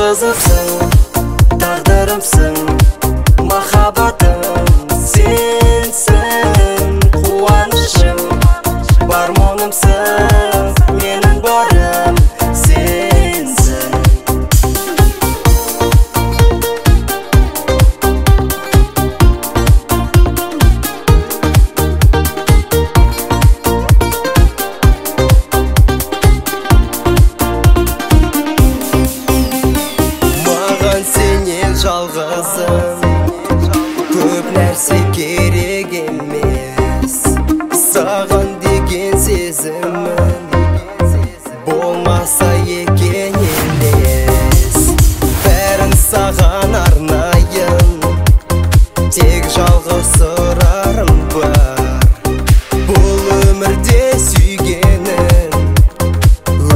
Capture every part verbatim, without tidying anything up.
Жалғызымсың, тағдырымсың, махаббатым сенсің. Қуанышым, бар мұңымсың, менің барым сенсің. Маған сенен жалғызым, көп нәрсе керек емес. Саған деген сезімім болмаса екен елес. Бәрін саған арнайын, тек жалғыз сұрарым бар. Бұл өмірде сүйгенің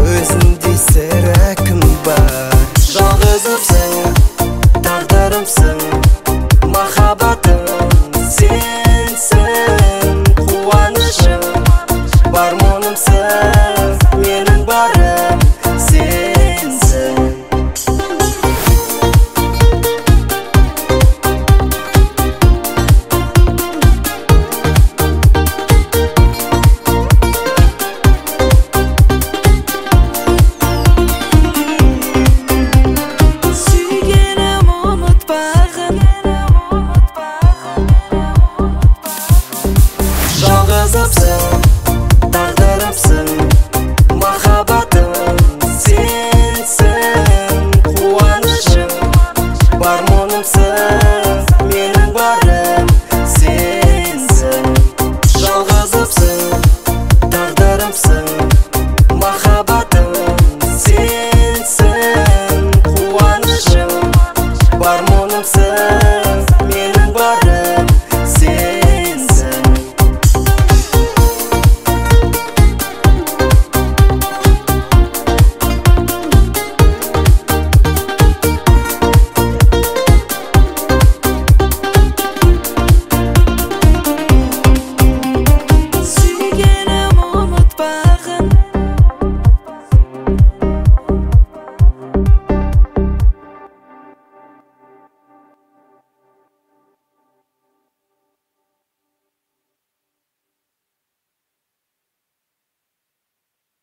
өзіңдей сірә кім бар? Жалғызымсың, тағдырымсың,